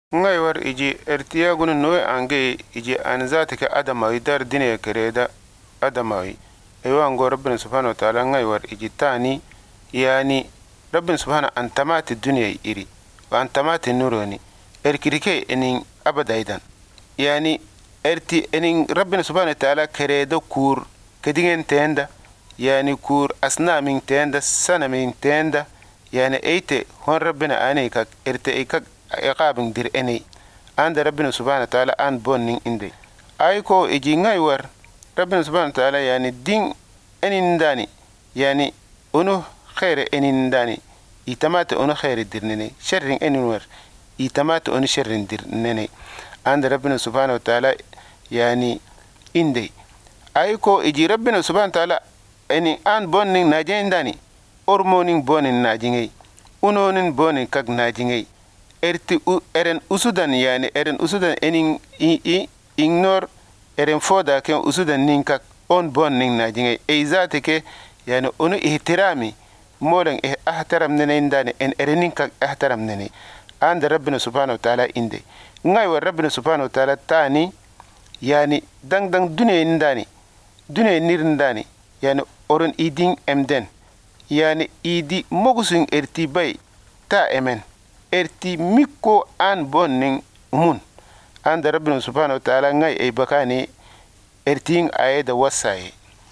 ngai war iji ertiya gunu noe ange iji anzati ka adama dar dine kereda adama aywa ngo rabbina subhanahu wa ta'ala ngai war iji tani yani rabbina subhanahu antamati dunya iri wa antamati nuroni erkirike enin abadaidan yani erti enin rabbina subhanahu wa ta'ala kereda kur kedingen tenda yani kur asnamin tenda sanamin tenda yani eite hon rabbina ane ka erte ka iqabin dir ene anda rabbina subhanahu wa ta'ala an bonnin inde ayko iji ngai war rabbina subhanahu wa ta'ala yani din enin dani yani ono khair enin dani itamata ono khair dirnene sharrin enin war itamata ono sharrin dirnene anda rabbina subhanahu wa ta'ala yani inde ayko iji rabbina subhanahu wa ta'ala eni an bonnin najin dani ormonin bonin najingei unonin bonin kag najingei erti eren usudan yani eren usudan enin ignore eren foda ke usudan ninka on bon ning najinge e zate ke yani onu ihtirami molan ihtaram nene indane en erenin ka ihtaram nene and rabbina subhanahu wa ta'ala inde ngai wa rabbina subhanahu wa ta'ala tani yani dang dunya indane dunya nirndane yani oron idin emden yani idi mogusun erti bay ta emen erti mikko an bonnin mun and rabbina subhanahu wa ta'ala ngai e bakani erting ayeda wasaye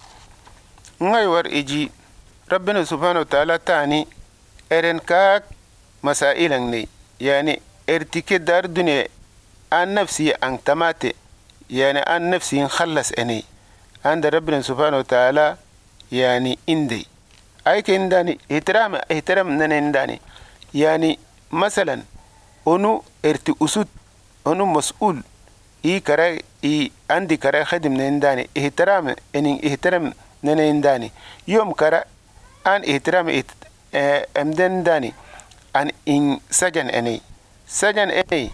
ngai war iji rabbina subhanahu wa ta'ala tani eren ka masailan ne yani ertike dar dunya an nafsi an tamate yani an nafsi khallas ene and rabbina subhanahu wa ta'ala yani inde ayke indani ihtiram nane indani yani مثلا أنو ارتي أسود أنو مسؤول كرا عندي كرا خدم ننداني احترام احترام ننداني يوم كرا أن احترام امدن داني أن إن سجن سجن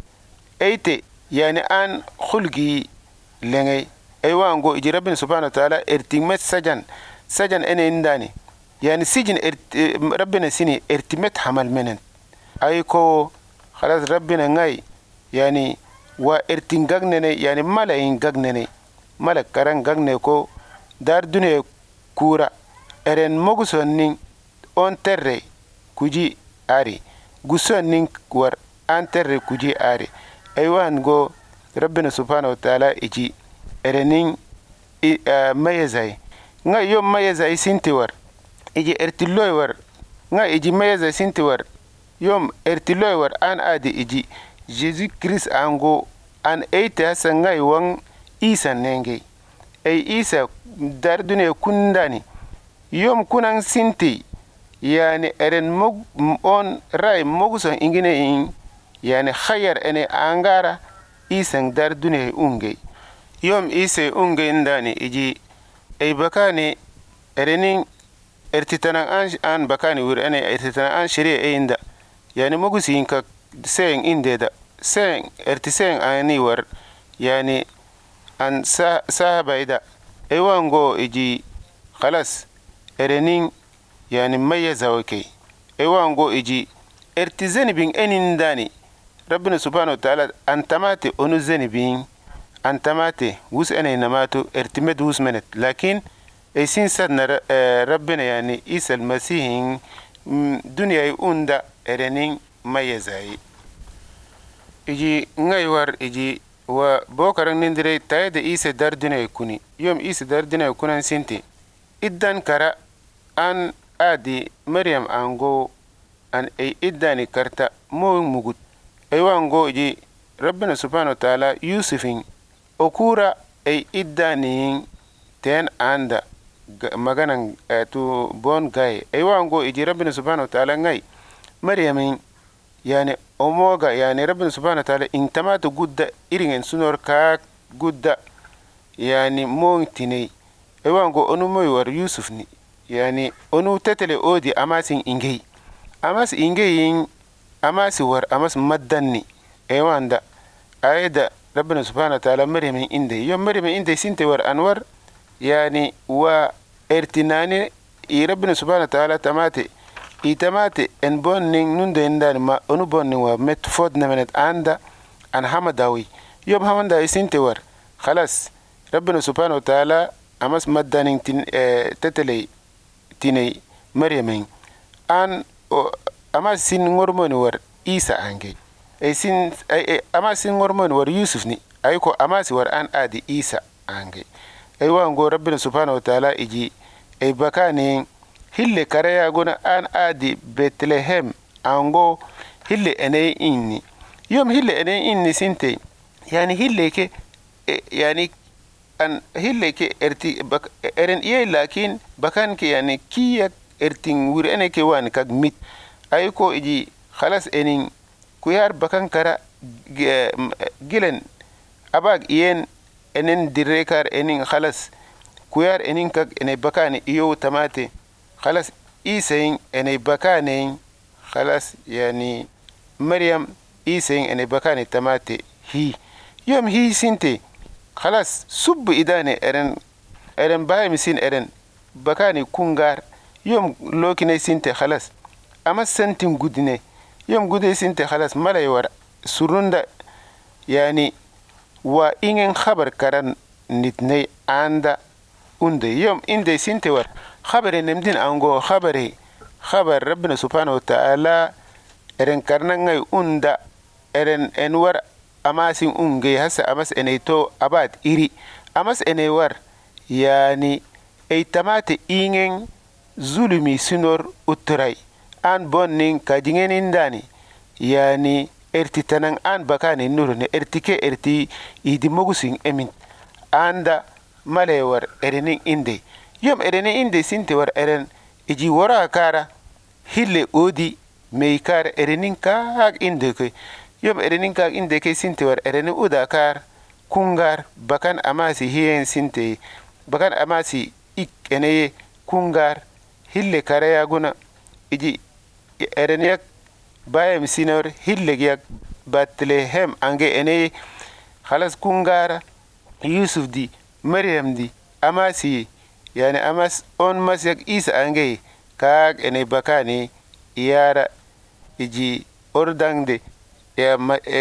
ايتي يعني أن خلقي لنغي أيوة أنغو إجي ربنا سبحانه وتعالى ارتمت سجن انداني يعني سجن ربنا سيني ارتمت حمل منن ayko khalas rabbina ngai yani wa ertin gagnene yani mala in gagnene mala karan gagne ko dar dunya kura eren mogusonnin on terre kuji ari gusonnin war an terre kuji ari aywan go rabbina subhanahu wa ta'ala iji erenin mayezai ngai yom mayezai sinti war iji ertilloy war ngai iji mayezai sinti war yom ertiloy war an adi iji Jesus Christ ango an eita sangai wan isa nenge isa dar dunya kundani yom kunan sinti yani eren on rai moguson ingine in yani khayar ene angara isan dar dunya unge yom isa unge ndani iji bakani erenin ertitanan an bakani wir ene ertitanan an shari'a inda yani mogusin ka sen inde da sen ertisen ani war yani an sahabaida ewango iji khalas erenin yani mayyaza wake ewango iji ertizeni bin enin dani rabbina subhanahu wa ta'ala antamate onu zeni bin antamate wus ene namatu ertimed wus menet lakin esin sadna rabbina yani isa almasihin dunya unda erenin mayezai iji ngai war iji wa bokaran nindire tayde isa dardina kuni yom isa dardina kunan sinti iddan kara an adi maryam ango an iddani karta mo mugut wango iji rabbina subhanahu wa ta'ala yusufin okura iddani ten anda maganan tu bon gay wango iji rabbina subhanahu wa ta'ala ngai مريم يعني أموغا يعني ربنا سبحانه وتعالى إن تمات جودة إيرين سنور كاك جودة يعني مونتيني إيوانغو أنو مويور يوسفني يعني أنو تتلي أودي أماسين إنجي أماس إنجي أماس ور أماس مدني إيوان دا أيدا ربنا سبحانه وتعالى مريم إندي يوم مريم إندي سنتي ور أنور يعني وإرتناني ربنا سبحانه وتعالى تماتي itamate en bonning nunde ndani ma onu bonning wa met fod na menet anda an hamadawi yom hamanda isinte war khalas rabbina subhanahu wa ta'ala amas maddanin tin tetele tinay maryamin an amas sin ngormoni war isa ange ay sin amas sin ngormoni war yusuf ni ay ko amas war an adi isa ange ay wango rabbina subhanahu wa ta'ala iji ay bakani hille karaya gona an adi Bethlehem ango hille ene inni yom hille ene inni sinte yani hille ke yani an hille ke erti eren iye lakin bakan ke yani kiya ertin wuri ene ke wan kag mit ay ko iji khalas enin kuyar bakan kara gilen abag iyen enen direkar enin khalas kuyar enin kag ene bakani iyo tamate khalas isayin ene bakani khalas yani maryam isayin ene bakani tamate hi yom hi sinte khalas subbu idane eren baymi sin eren bakani kungar yom lokine sinte khalas ama sentin gudne yom gude sinte khalas malay war surunda yani wa ingen khabar karan nitne anda unde yom inde sinte war khabare nemdin ango khabar rabbina subhanahu wa ta'ala eren karnangay unda eren enwar amasin unge hasa amas eneto abad iri amas enewar yani ay tamate ingen zulumi sinor utray an bonnin kajingen dani yani erti tanan an bakani nurune ertike erti idi mogusin emin anda malewar erenin inde yom erenin inde sinte war eren iji wara kara hille odi meikar erenin ka inde ke yom erenin ka inde ke sinte war erenin uda kar kungar bakan amasi hiyen sinte bakan amasi ikene kungar hille karaya guna iji ereniyak bayam sinor hille gyak Bethlehem ange ene khalas kungara yusuf di maryam di amasi yani amas on masyak isa ange kag ene bakani yara iji ordangde ya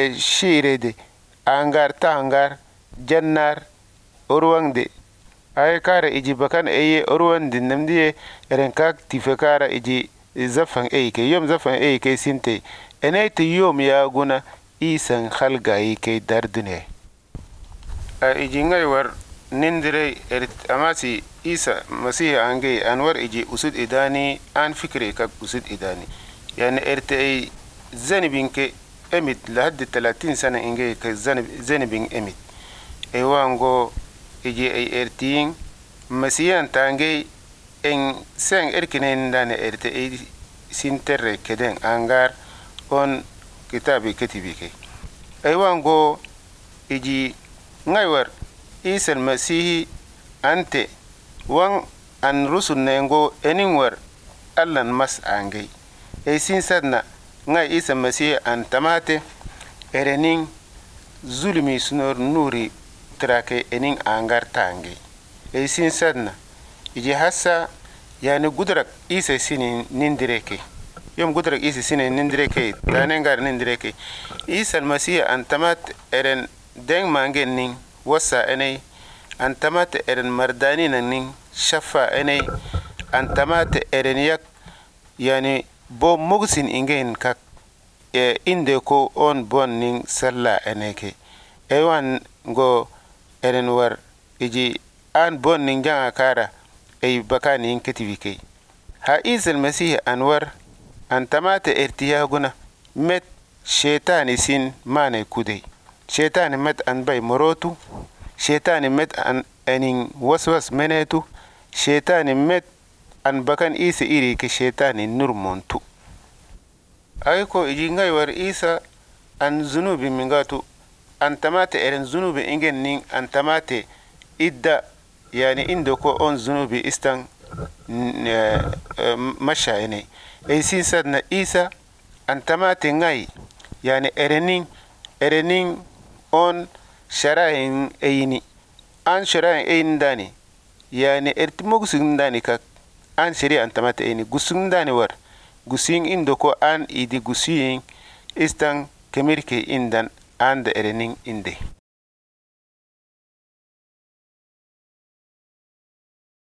shirede angar tangar jannar orwangde ay kara iji bakan eye orwandi namdiye eren kag tifekara iji zafan ke yom zafan ke sinte ene te yom ya guna isan khalgai ke dardune iji ngay war nindire amasi isa masih ange anwar iji usud idani an fikre kag usud idani yani erte zanibin ke emit lahad 30 sana inge ke zanibin emit wango iji ertin masiyan tange en sen erkinen dane erte sinterre keden angar on kitabi ketibi ke wango iji ngaywar isal masihi ante wan an rusul nengo enin war allan mas ange sin sadna ngai isa masihi an tamate erenin zulmi sunor nuri trake enin angar tange sin sadna iji hassa yani gudrak isa sinin nindireke yom gudrak isa sinin nindireke tanengar nindireke isa masihi an tamat eren deng mangen nin wasa enei an tamat eren mardani nin shafa enei an tamat eren yak yani bo mugsin ingen kak inde ko on bon nin salla eneke ewan go eren war iji an bon nin janga kara ay bakani in ketivike ha isal masih anwar an tamata irtiyaguna met shaytani sin mane kudai shaytani met an bay morotu shaytani met an anin waswas menetu shaytani met an bakan isa iri ke shaytani nurmontu ay ko iji ngay war isa an zunubi mingatu an tamata eren zunubi ingen nin an tamate idda yani indo ko on zunubi istan masha ene sin sadna isa an tamate ngai yani erenin on sharahin ayni an sharahin ayin dani yani ertimogusin dani kak an shari an tamate ayni gusun dani war gusin indo ko an idi gusin istan kemirke indan anda erening inde.